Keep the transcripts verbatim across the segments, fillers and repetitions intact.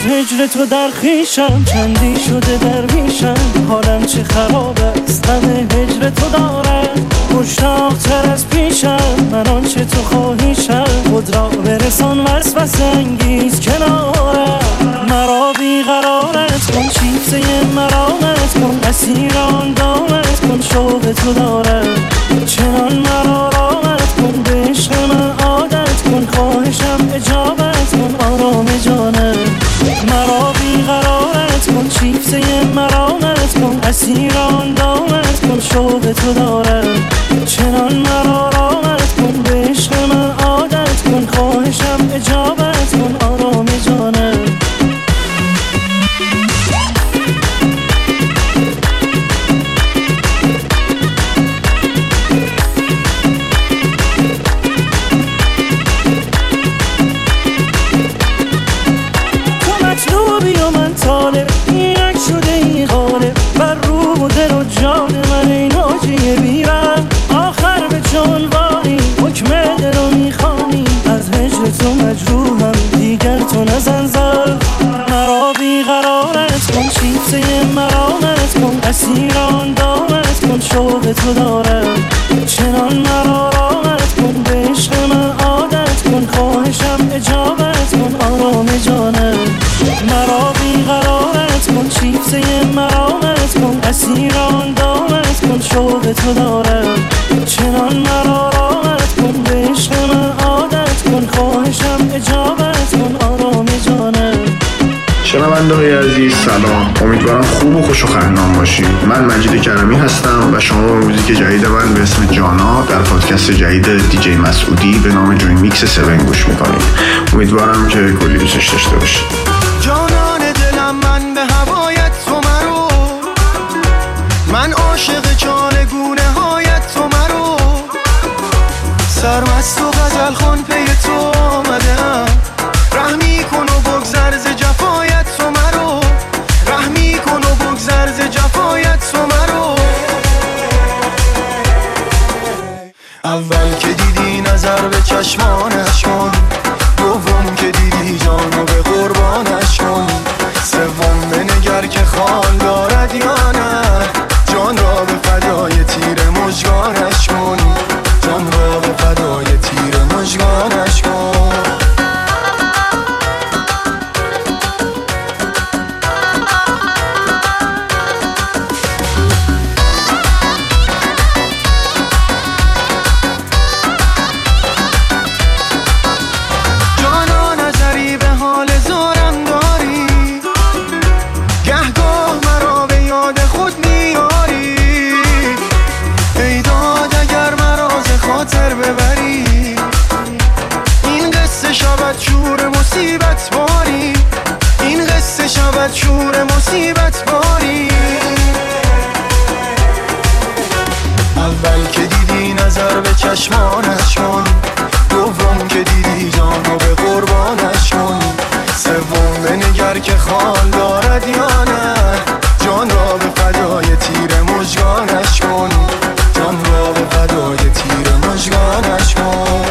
هجر تو در خیشم، چندی شده در میشم، حالم چه خراب است غم هجر تو دارم. مشتاق تر از پیشم من آنچه تو خواهیشم، خود را برسان وسوسه انگیز کنارم. مرا بیقرارت کن، شیفته مرامت کن، اسیر آن دامت کن، شوق تو دارم. چنان مرا رامت کن، به عشق من عادت کن، خواهشم اجابت کن آرام جانم. مرا بیقرارت کن، شیفته مرامت کن، اسیر آن دامت کن، شوق تو دارم. چنان مرا رامت کن، به عشق من عادت کن، خواهشم اجابت کن آرام جانم. اسیران دامت کن، شوق تو دارم. چنان مرا رامت کن، به عشق من عادت کن، خواهشم اجابت کن آرام جانم. مرا بیقرارت کن، شیفته مرامت کن، اسیران دامت کن، شوق تو دارم. چنان مرا رامت کن، به عشق من عادت کن، خواهشم اجابت کن آرام جانم. شنونده‌های عزیز سلام، امیدوارم خوب و خوش و خندان باشید. من مجید کرمی هستم و شما به موزیک جدید من به اسم جانا در پادکست جدید دیجی مسعودی به نام جوین میکس هفت گوش میکنید. امیدوارم که کلی دوستش داشته باشید. جانان دلم من به هوایت تو مرو، من عاشق جانگونه هایت تو مرو، سرمست و غزل خان پی تو آمدم. رحمی کن و بگذر ز جفایت تو مرو، رحمی کن و بگذر ز جفایت تو مرو. اول که دیدی نظر به چشمانش کن، دوم که دیدی جانو به قربانش کن، سوم بنگر که خال دارد یا نه، جان را به فدای تیر مژگانش کن، جان را به فدای تیر مژگانش کن. مصیبت باری این قصه شود شور مصیبت باری. اول که دیدی نظر به چشمانش کن، دوم که دیدی جانو به قربانش کن، سوم بنگر که خال دارد یا نه، جان را به فدای تیر مژگانش کن، جان را به فدای تیر مژگانش کن.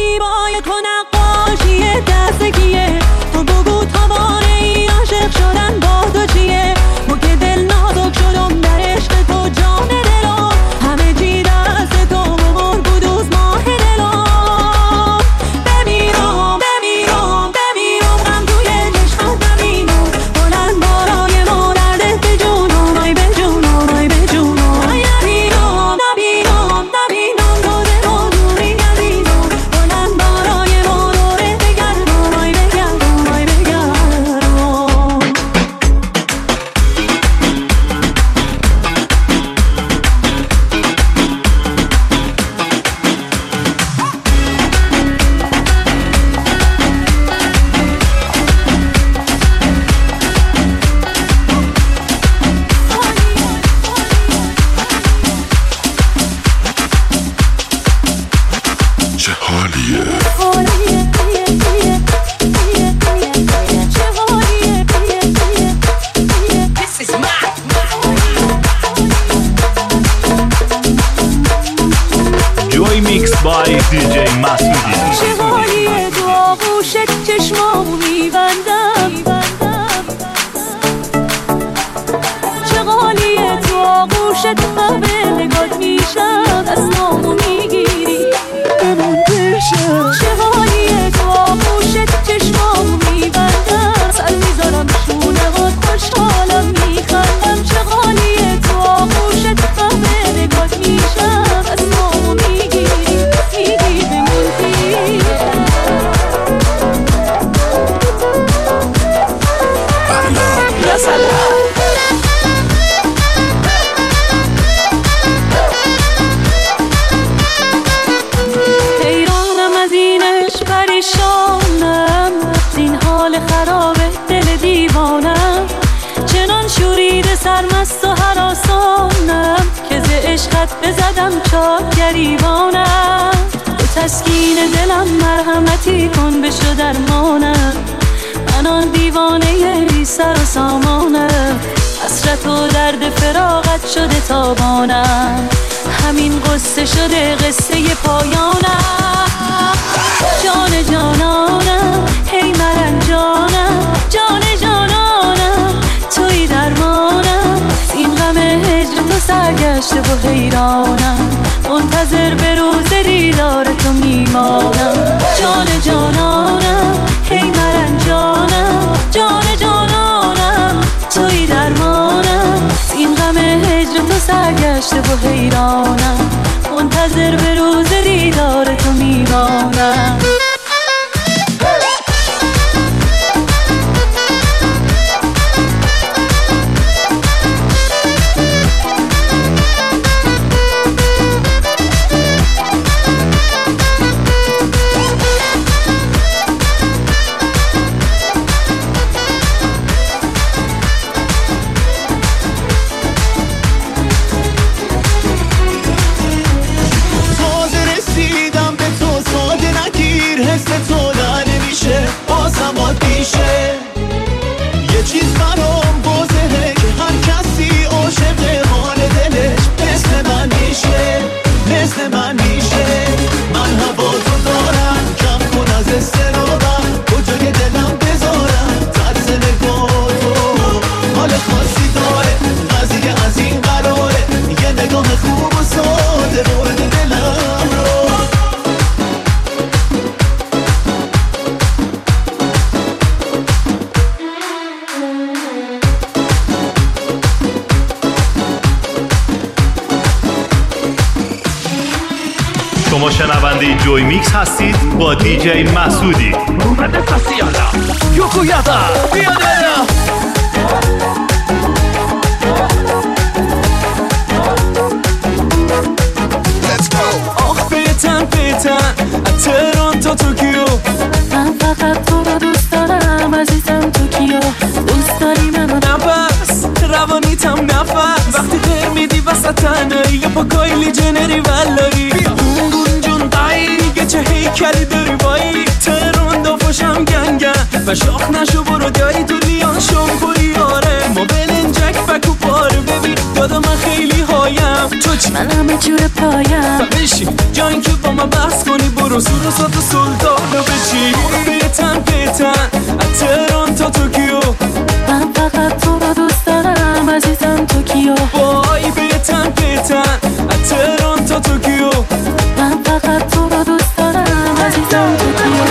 زیبای تو نقاشی دستگیه، تو بگو توانه ای عاشق شدن مست و هراسانم که ز عشقت بزدم چاک گریبانم. تو تسکین دلم مرحمتی کن بشو درمانم. من آن دیوانه بی سر و سامانم. حسرت و درد فراقت شده تابانم. همین قصه شده قصه پایانم. جان جانانم هی مرنجانم. جان جانانم توی درمانم. این غم هجر تو سرگشته و حیرانم. منتظر به روز دیدار تو میمانم. جان جانانم هی مرنجانم. جان جانانم توی درمانم. این غم هجر تو سرگشته و حیرانم. منتظر به روز دیدار تو میمانم. شما شنونده جوی میکس هستید با دیجی مسعودی. یوکویادا بیادادا آخ بیتن بیتن ترونتو توکیو. من فقط تو رو دوست دارم عزیزم توکیو. دوست داری منو نفس روانیتم نفس. وقتی خیر میدی وسط تنهایی یا پا کایلی جنری ولایی. گونگون جون قایی چه هیکلی داری وایی. ترون دافاشم گنگن و شاخ نشو برو دایی تو لیان شنگوی آره. ما بلنجک بکو پاره ببین دادا من خیلی هایم. تو چی؟ من همه جور پایم. و بشین جایی که با من بحث کنی برو سور و سات و سلطانو بچی. بیتن بیتن ترون تا توکیو. من فقط تو رو دوست دارم عزیزم توکیو. وای بیتن بیتن ترون تا توکیو. من فقط تو رو دوست دارم عزیزم توکیو.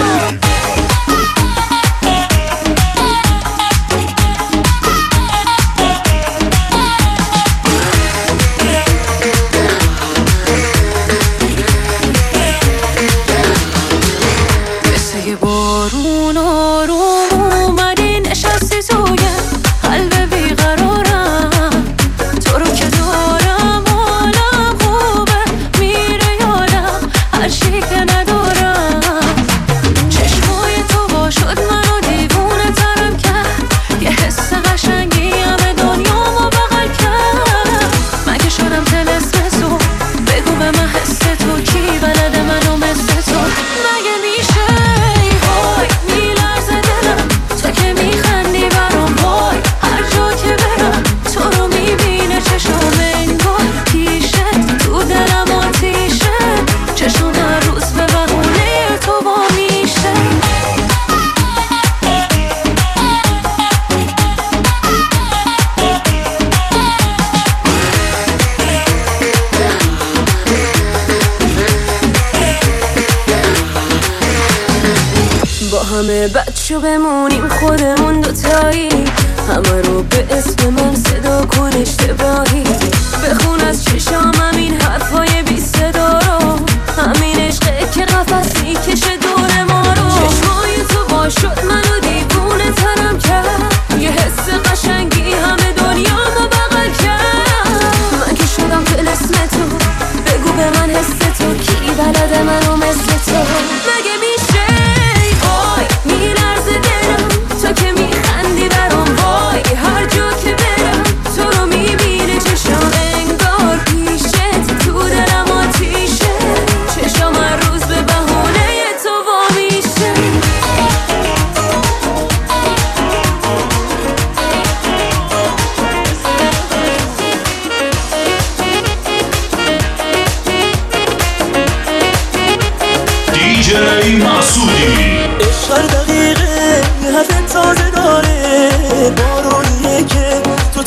همه بچه بمونیم خودمون دوتایی. همه رو به اسم من صدا کن اشتباهی. بخون از چشام همین حرفای بی صدا رو. همین عشقه که قفص میکشه دور ما رو. چشمای تو با شد منو دیوونه ترم کرد. یه حس قشنگی همه دنیامو بغل کرد. من که شدم طلسم تو. بگو به من حس تو کی بلده منو مثل تو. مگه میشه میلرزه دلم تو که میخندی برام. وای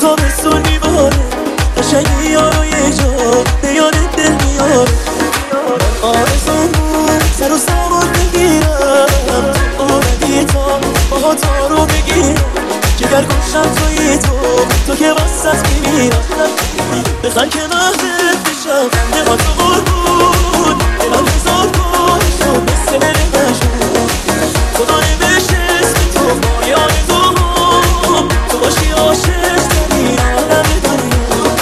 تابستون میباره قشنگی یارو یه جا به یادت دل میاره آرزون بود سر و سوار بگیرم اومدی تا باها تا رو بگیرم جگر گوشم توی تو تو که وسط میمیرم بخن که مهدت بشم نما تو قربون دلم هزار کن شد مثل دل مجنون خدای بشه اسم تو باری آرزوم تو باشی عاشق ترین آدم دنیا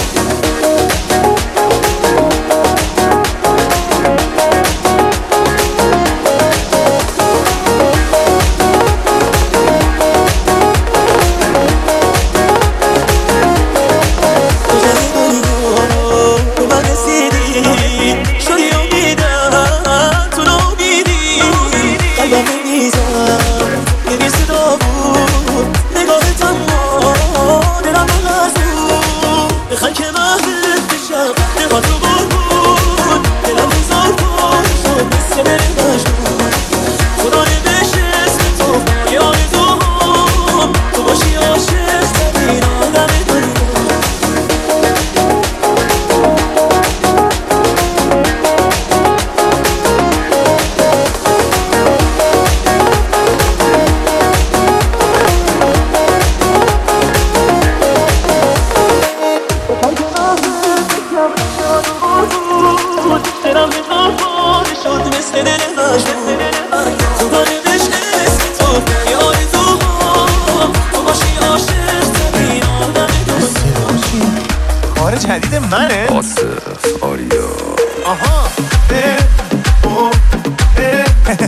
جدید منه آصف آریا آها اه او اه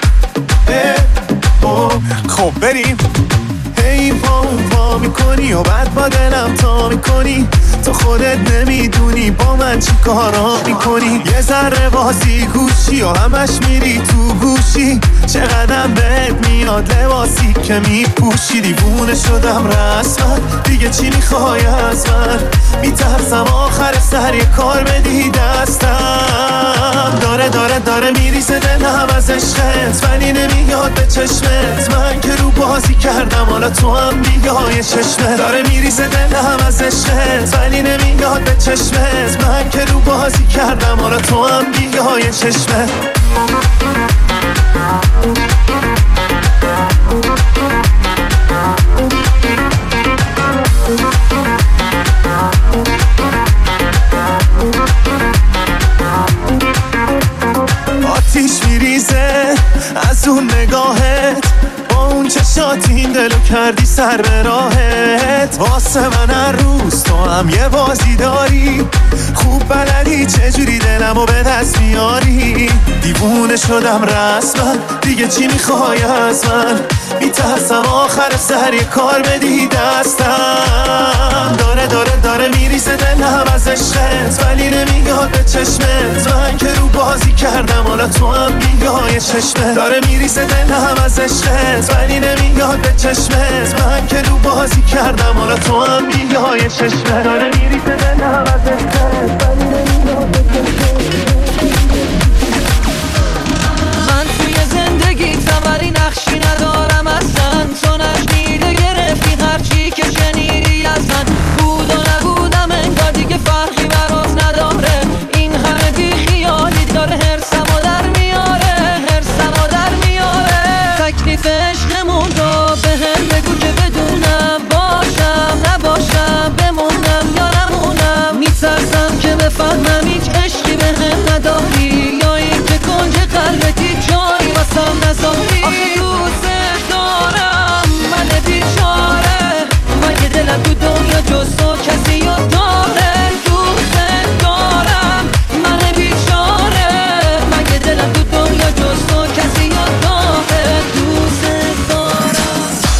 اه او خب بریم هی پا پا میکنی و بعد با دلم تا میکنی تو خودت نمیدونی با من چی کارا میکنی یه ذره بازی گوشی و همش میری تو گوشی چقدر بهت میاد لباسی که میپوشی دیوونه شدم رسما دیگه چی میخوای از من میترسم آخر سر یه کار بدی دستم داره داره داره میریزه دلم از عشقت ولی نمیاد به چشمت من که رو بازی کردم حالا تو هم بیای چشمت داره میریزه دلم از عشقت ولی نمیاد به چشمت من که رو بازی کردم حالا تو هم بیای چشمت آتیش میریزه از اون نگاهت با اون چشات این دلو کردی سر به راهت واسه من هر روز تو هم یه بازی داری خوب بلدی چجوری دلمو به دست میاری دیوونه شدم رسما دیگه چی میخوای از من میترسم آخر سر یه کار بدی دستم داره داره داره میریزه دلم از عشقت ولی نمیاد به چشمت من که رو بازی کردم حالا تو هم بیای چشمت داره میریزه دلم از عشقت ولی نمیاد به چشمت من که رو بازی کردم حالا تو هم بیای چشمت داره میریزه دلم از عشقت ولی نمیاد به چشمت من توی زندگی تبری نقشی ندارم اصلا تو نشنیده گرفتی هرچی که شنیدی از من بود و نبودم انگار دیگه فرقی برات نداره این همه بی خیالی داره هرسمو در میاره هرسمو در میاره تکلیف عشقمون رو به هم بگو که بدونم باشم نباشم بمونم یا نمونم میترسم که بفهمم هیچ عشقی به هم نداری یا این که کنج قلبتی جایی واسم نذاری آخه دوست دارم من بیچاره مگه دلم تو دنیا جز تو کسی رو داره دوست دارم من بیچاره مگه دلم تو دنیا جز تو کسی رو داره دوست دارم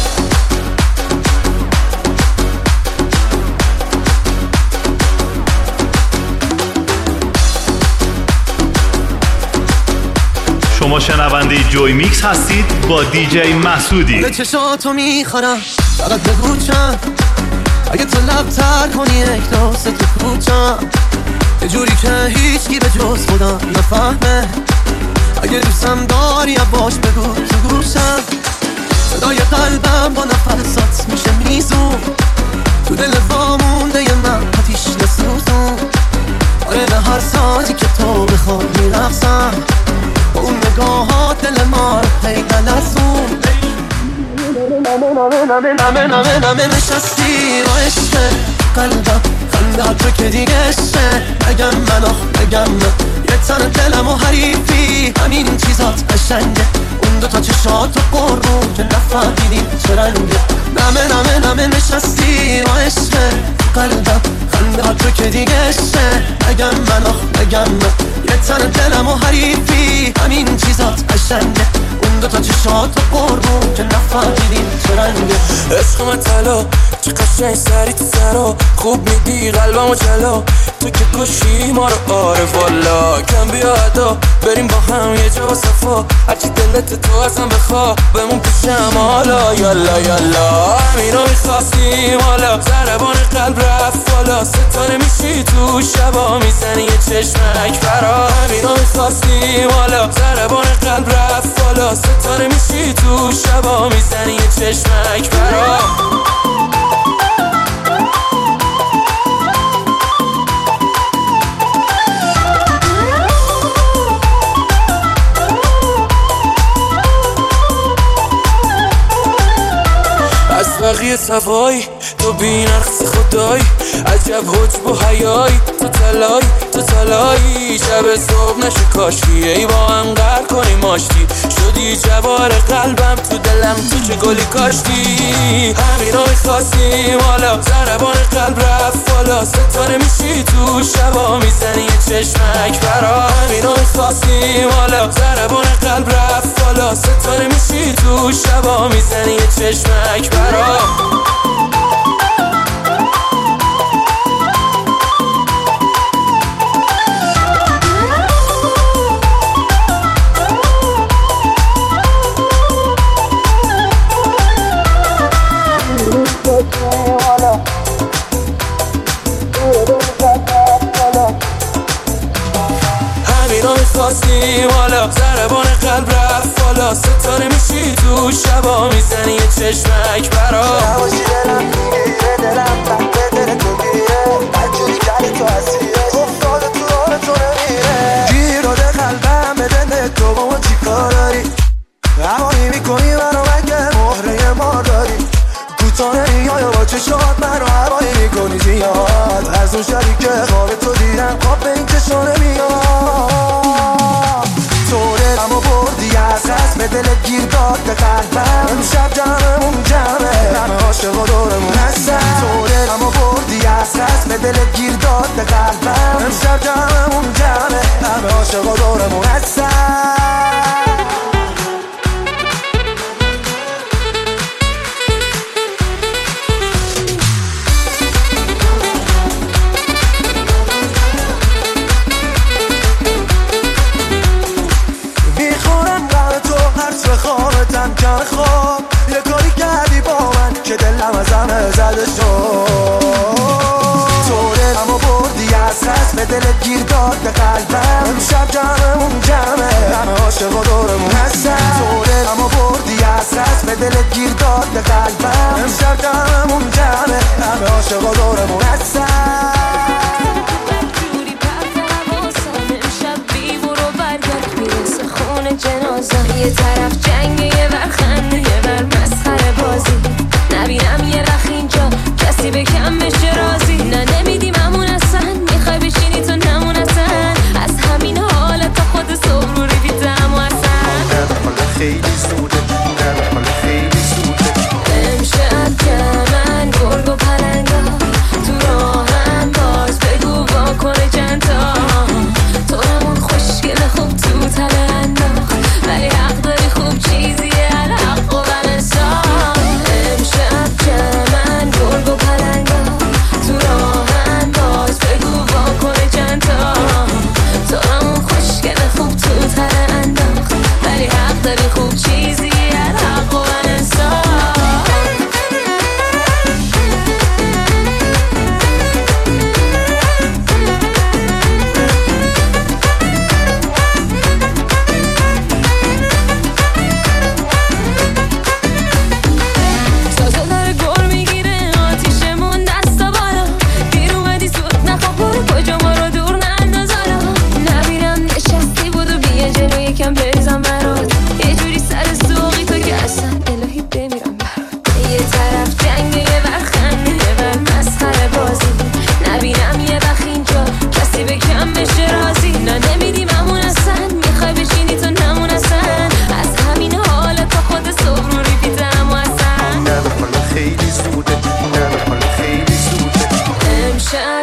شما شنونده جوی میکس هستید با دیجی مسعودی. به چشاتو میخورم فقط بگو چند اگه تو لب تر کنی یک داست تو کوچم یه جوری که هیچکی به جز خودم نفهمه اگه دوستم داری باش بگو تو گوشم صدای قلبم با نفسات میشه میزون تو دل مظلوم نمه نمه نمه نشستی با عشق قلبم خنده ها تو که دیگه عشقه بگم من آخ بگم من یه تن دلم و حریفی همین چیزات قشنگه اون دوتا چشات و قربون که نفهمیدیم چه رنگه نمه نمه نمه نشستی با عشق قلبم خنده ها تو که دیگه عشقه بگم من آخ بگم من یه تن دلم و حریفی همین چیزات قشنگه اون دوتا چشات و قربون که نفهمیدیم چه رنگه عشق من طلا چه قشنگ سری تو سرا خوب میدی قلبمو جلا تو که کشی ما رو آره والا کم بیا ادا بریم با هم یه جا با صفا هرچی دلت تو ازم بخوا بمون پیشم حالا یالا یالا همینو میخواستیم حالا ضربان قلب رفت بالا ستاره میشی تو شبا میزنی یه چشمک برا همینو میخواستیم حالا ضربان قلب رفت بالا ستاره میشی تو شبا میزنی یه چشمک برا از بقیه صفایی تو بی نقص خدایی عجب حجب و حیایی تو تلایی تو تلایی شب صبح نشه کاشی ای با هم قرد کنیم آشتی شدی جوار قلبم تو دلم تو چه گلی کاشتی همینو میخواستیم حالا ضربان قلب رفت بالا ستاره میشی تو شبا میزنی یه چشمک برا همینو میخواستیم حالا ضربان قلب رفت بالا ستاره میشی تو شبا میزنی یه چشمک برا همینو میخواستیم حالا ضربان قلب رفت بالا ستاره میشی تو شبا میزنی یه چشمک برا نباشی دلم میگیره دلم تحت دل تو گیره بجوری کلی تو اسیره افتاده تو راه تو نمیره گیر داده قلبم به دل تو با ما چی کار داری هوایی میکنی منو مگه مهره ما داری کوتاه نمیای با چشات منو هوایی میکنی زیاد از اون شبی که خواب تو دیدم خواب به این چشا نمیاد تو دلمو بردی از رسم دلت گیر داد به قلبم امشب جمعمون جمعه همه عاشق و دورمون هستن تو دلمو بردی از رسم دلت گیر داد به قلبم امشب جمعمون جمعه همه عاشق و دورمون هستن خوابتم کن خواب یه کاری کردی با من که دلم از همه زده شد تو دلمو بردی از رسم دلت گیر داد به قلبم امشب جمعمون جمعه همه عاشق و دورمون هستن تو دلمو بردی از رسم دلت گیر داد به قلبم امشب جمعمون جمعه همه عاشق و دورمون هستن جنازه یه طرف جنگ یه ور خنده یه ور مسخره بازی نبینم یه رخ اینجا کسی به کم بشه رازی نه نمیدیم همون اصلا میخوای بشینی تو نمون اصلا از همین حالت تا خود صبح رو ریدی دم و اصلا در حال خیلی زوده در حال خیلی زوده امشب کمه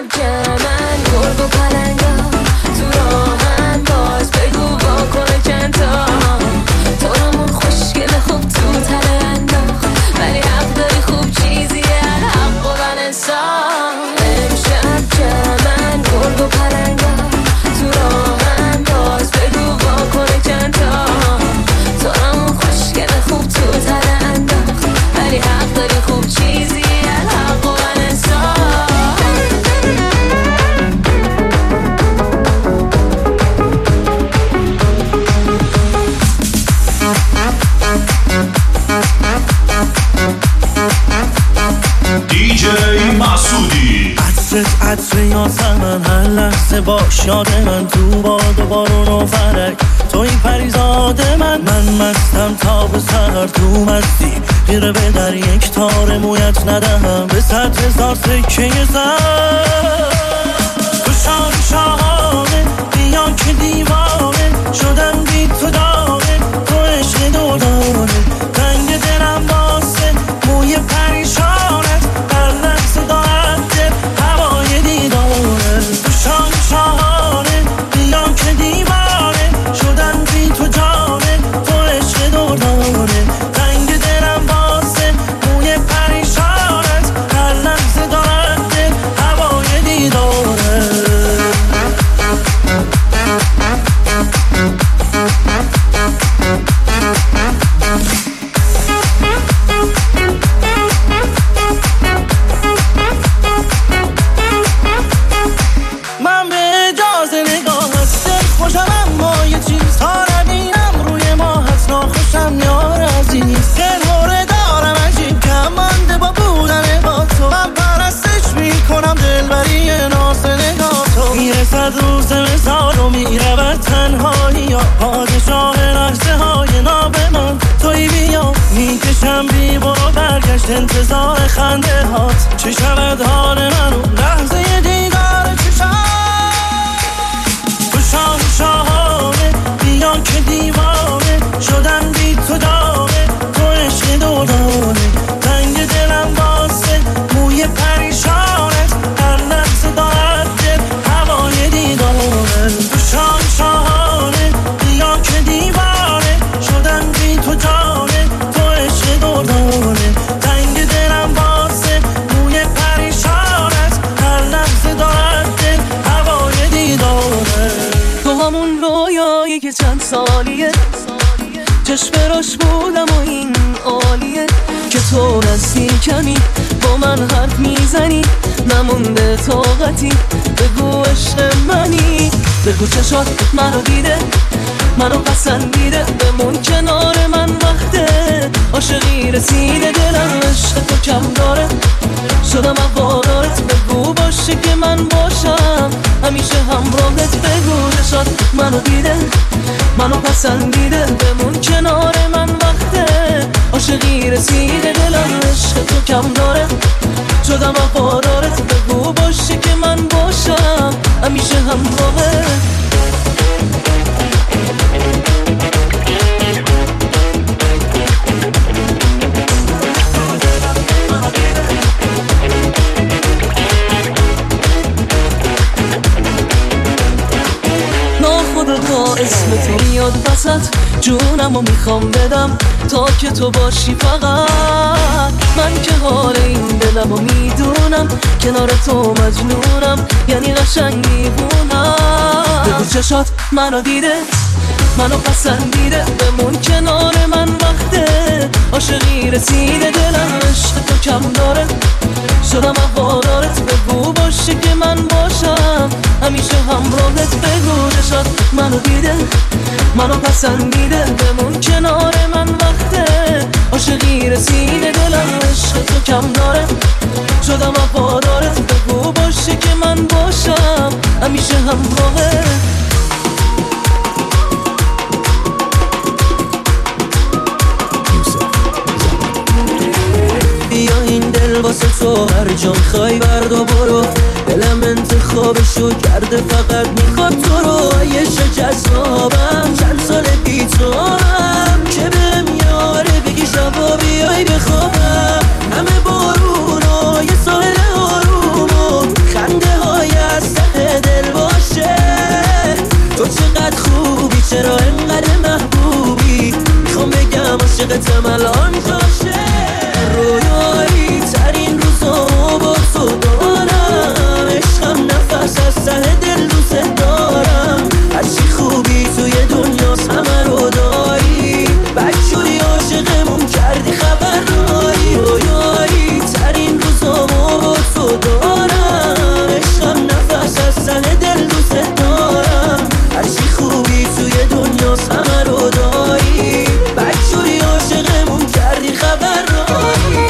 جمعن گرگ و پلنگا تو راهن باز بگو واکنه چندتا تو رامون خوشگل خوب تو تله انداخت ولی حق داری خوب چیزیه الحق و من انسان امشب جمعن گرگ و پلنگا تو راهن باز بگو واکنه چندتا تو رامون خوشگل خوب تو تله انداخت ولی حق داری خوب چیزیه الحق و من انسان دیجی مسعودی عطرت عطر یاسمن هر لحظه باش یاد من تو باد و بارون و فرک توی پریزاد من من مستم تا به سر تو مستی غیره به در یک تار مویت ندهم به صد هزار سکه زر تو شان شاهانه بیا که دیوانه شدم بی تو دانه تو عشق دورانه تنگ دلم واسه موی پریشانت هر لحظه دارد دل هوای دیدانه تو شان شاهانه بیا که دیوانه شدم بی تو جانه تو عشق دورانه تنگ دلم واسه موی پریشانت هر لحظه دارد دل هوای دیدانه من به اجازه نگاه هست خوشم اما یه چیز ها نبینم روی ما هست ناخوشم یار عزیز دلهوره دارم عجیب کم مانده با بودن با تو من پرستش میکنم دلبری ناز نگاه تو میرسد روز مثال و میرود تنهایی یا پادشاه لحظه های ناب من توی بیا میکشم بی برو برگشت انتظار خنده هات چه شود حال من اون لحظه دیدار چشم تو شان شاهانه بیا که دیوانه شدم بی تو دانه تو عشق دورانه تنگ دلم واسه موی پریشانت هر لحظه دارد دل هوای دیدانه تو شان شاهانه بیا که دیوانه شدم بی تو جانه تو عشق دورانه تنگ دلم واسه موی پریشانت هر لحظه دارد دل هوای دیدانه تو همون رویایی که چند سالیه چشم راش بودم و این عالیه که تو نزدیکمی با من حرف میزنی نمونده طاقتی بگو عشق منی بگو چشات منو دیده منو پسندیده بمون کنار من وقته عاشقی رسیده دلم عشق تو کم داره شدم هوادارت بگو باشه که من باشم همیشه همراهت بگو چشات منو دیده منو پسندیده بمون کنار من وقته عاشقی رسیده دلم عشق تو کم داره شدم هوادارت بگو باشه که من باشم همیشه همراهت ناخودآگاه اسم تو میاد وسط جونمو میخوام بدم تا که تو باشی فقط من که حال این دلمو میدونم کنار تو مجنونم یعنی قشنگ میبونم بگو چشات منو دیده منو پسندیده بمون کنار من وقته عاشقی رسیده دلم عشق تو کم داره شدم هوادارت بگو باشه که من باشم همیشه همراهت بگو چشات منو دیده منو پسندیده بمون کنار من وقته عاشقی رسیده دلم عشق تو کم داره شدم هوادارت بگو باشه که من باشم همیشه همراهت بیا این دل واسه تو هر جا میخوای برد و برو دلم انتخابشو کرده فقط میخواد تو رو عیش جذابم چند سال بی تو هم که بهم یاره بگی شبا بیای بخوابم همه بارون و یه ساحل آروم و خنده های عاشقتم الان جاشه رویایی ترین روزامو با تو دارم عشقم نفس از ته دل دوست دارم هرچی خوبی توی دنیاست همه رو داری بچوری عاشقمون کردی خبر داری رویایی ترین روزامو با تو دارم عشقم نفس از ته دل دوست دارم هرچی خوبی توی دنیاست همه رو داری بچوری عاشقمون کردی خبر داری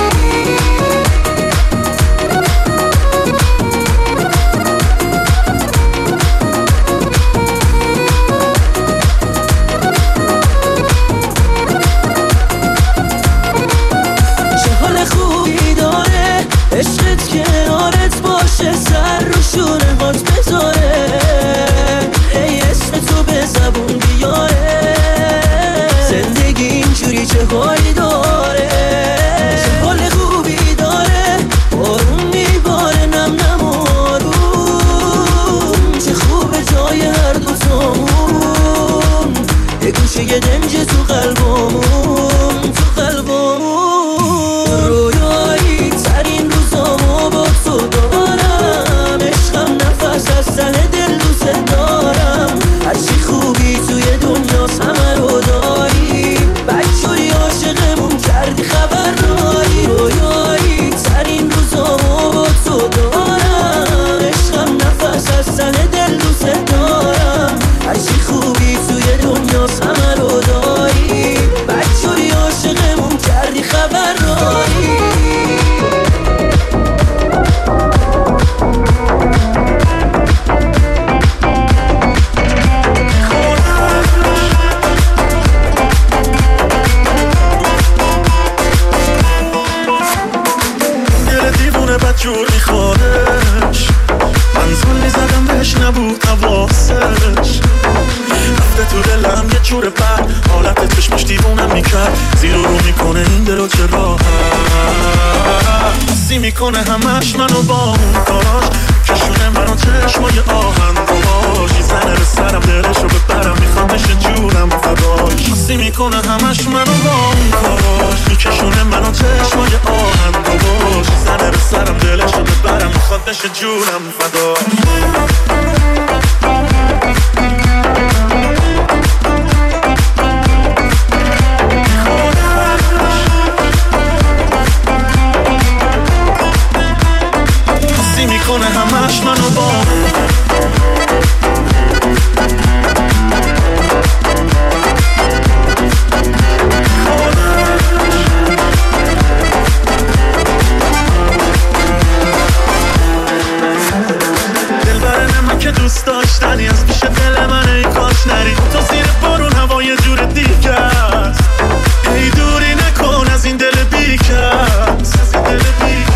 عشقت کنارت باشه سر رو شونه هات بذاره ای اسم تو به زبون بیاره زندگی اینجوری چه حالی داره چه حال خوبی داره بارون میباره نم نم آروم چه خوبه جای هر دوتامون یه گوشه یه دنج تو قلبمون تو قلبمون رویایی ترین روزامو با تو دارم عشقم نفس از ته دل دوست دارم هرچی خوبی توی دنیاست همه رو داری بچوری عاشقمون کردی خبر داری رویایی ترین روزامو با تو دارم عشقم نفس از ته دل دوست دارم هرچی خوبی توی دنیاست همه رو داری بچوری عاشقمون کردی خبر داری جور میخوادش منظور میزدم بهش نبود حواسش رفته تو دلم یه جور بد حالت چشمش دیوونم میکرد زیر و رو میکنه این دلو چه راحت حسی میکنه همش منو با اون کاراش کشونه منو چشمای آهن باش زنه به سرم دلشو ببرم میخوام بشه جونم فداش حسی میکنه همش منو با اون کاراش میکشونه منو چشمای آهن باش زنه به سرم دلشو ببرم میخواد بشه جونم فداش میکنه همش منو با دل برنه من که دوست داشتنی از پیش دل من ای کاش نری تو زیر بارون هوا یه جور دیگه است ای دوری نکن از این دل بیکس از این دل بیکس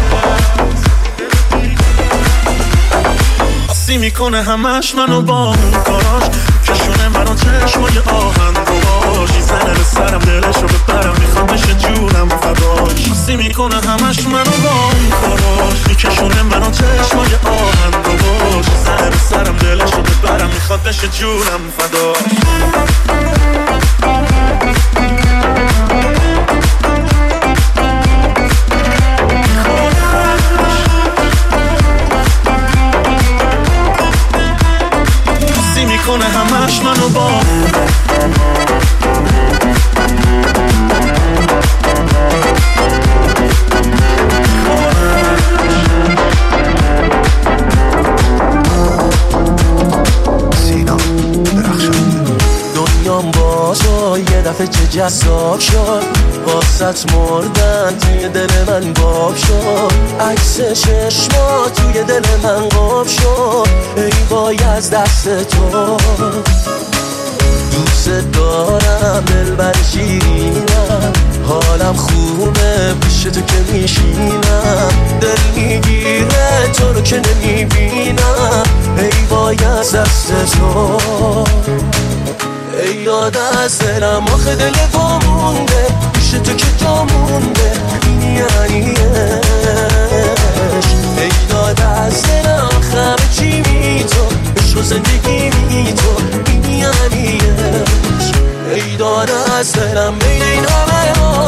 میکنه همش منو با اون کاراش کشونه منو چشمای آهن باش زنه به سرم دلشو ببرم میخوام بشه جونم فداش حسی میکنه همش منو با اون کاراش میکشونه منو چشمای آهن باش زنه به سرم دلشو ببرم میخواد بشه جونم فداش میکنه همش منو با سینا درخشنده دنیام باشا یه دفعه چه جذاب شد واسط مردن توی دل من باب شد عکس چشما توی دل من قاب شد ای وای از دست تو دوست دارم دلبر شیرینم حالم خوبه پیش تو که میشینم دل میگیره تو رو که نمیبینم ای وای از دست تو ای یاد از دلم آخه دل با مونده پیش تو که جا مونده این یعنی ای یاد از دلم همه چی می تو عشق و زندگی می تو این یعنی ای داد از دلم بین این همه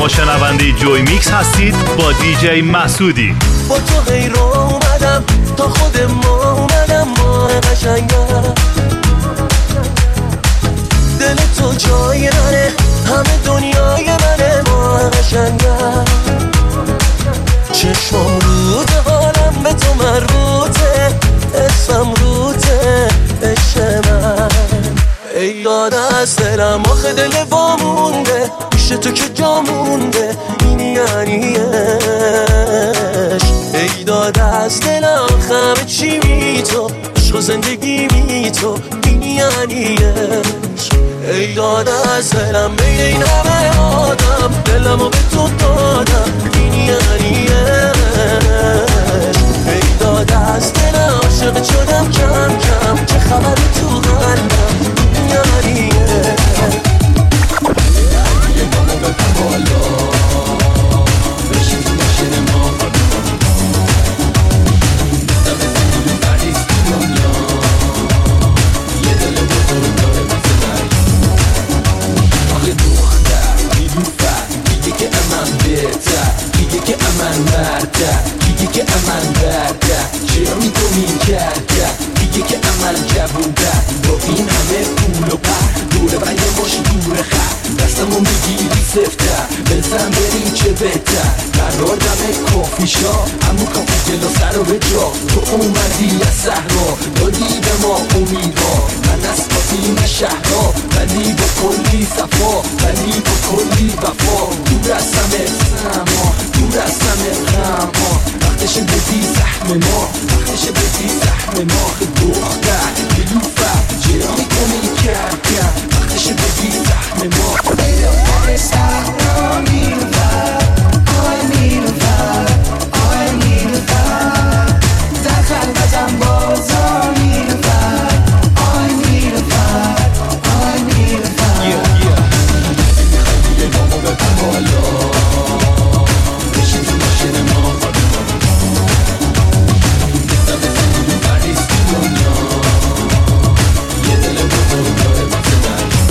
شنونده جوی میکس هستید با دیجی مسعودی. با تو غیر اومدم تا خود ما اومدم ماه قشنگم، دل تو جای منه همه دنیای منه ماه قشنگم، چشمم روته حالم به تو مربوطه، اسمم روته عشق من، ای یاد از دلم آخه دل وامونده، پیش تو که جا مونده این یعنی عشق، ای داد از دلم همه چی بی تو، عشق و زندگی بی تو این یعنی عشق، ای داد از دلم بین این همه آدم دلمو به تو دادم این یعنی عشق، ای داد از دلم عاشق شدم کم کم، چه خبر تو قلبم این یعنی عشق، یه گامو بپر بالا بشین تو ماشین ما دم زندگی پریز تو دنیا، یه دل بزرگ داره مثل دریا، آخه دختر نیلوفر میگه که امن بهتر، میگه که امن مرده، میگه که امن برده، چرا میکنی کرده، میگه که امن جبونده، با این همه پول و پر دوره برای باشی دور خر، دستمو میگیری سفتر بزن بریم چه بهتر، قرار دمه کافی شا همون کافی جلو سر و به جا، تو اومدی از صحرا دادی به ما امیدها، من از پاتیم شهرها ولی با کلی صفا، ولی با کلی وفا، دور از همه سما دور از همه غما، وقتش بدی زحم ما، وقتش بدی زحم ما، دختر نیلوفر چرا میکنی کرکر، وقتش بدی زحم ما، آی صحرا نیلوفر، آی نیلوفر، آی نیلوفر، در خلوتم بازا نیلوفر، آی نیلوفر، آی نیلوفر، یه گامو بپر بالا بشین تو ماشین ما، دم زندگی پریز تو دنیا، یه دل بزرگ داره مثل دریا،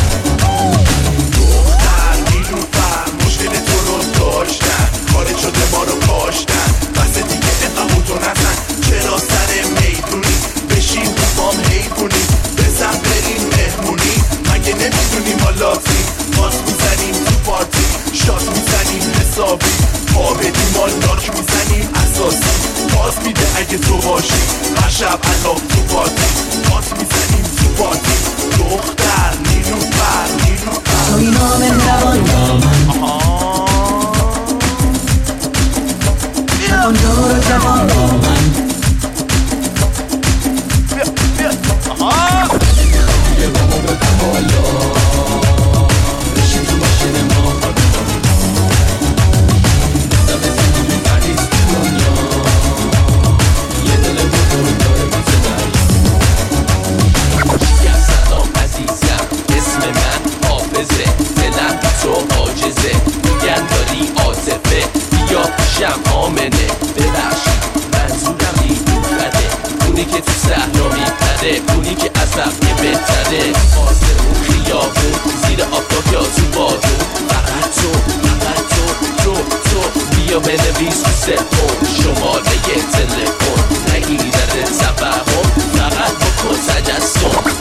دختر نیلوفر مشکل تو رو داشتن، خارج شده ما رو کاشتن، بس دیگه اقامو تو نزن، چرا سر میدونی بشین تو بام حیفونی، بزن بریم مهمونی، مگه نمیدونی ما لاتی، باز میزنیم تو پارتی، شات میزنیم حسابی، پا بدیم ما لاک میزنیم اساسی، باز میده اگه تو باشی، هر شب علاق تو پارتی، باز میزنیم تو پارتی، دختر نیلوفر نیلوفر توی نام روان جوان دور جوان با من، یه گامو بپر بالا بشین تو ماشین ما، دم زندگی پریز تو دنیا، یه دل بزرگ داره مثل دریا، یا سلام عزیزم اسم من حافظه، دلم تو عاجزه، میگن داری عاطفه، بیا پیشم آمنه، ببخشید منظورم نیلوفره، اونی که تو صحرا میپره، اونی که از رفته بهتره، آسمون خیابون زیر آفتاب یا تو بادون، فقط تو فقط تو تو تو بیا بنویس تو سفون، شماره تلفن نگیرد تفهم، فقط بکن تجسم.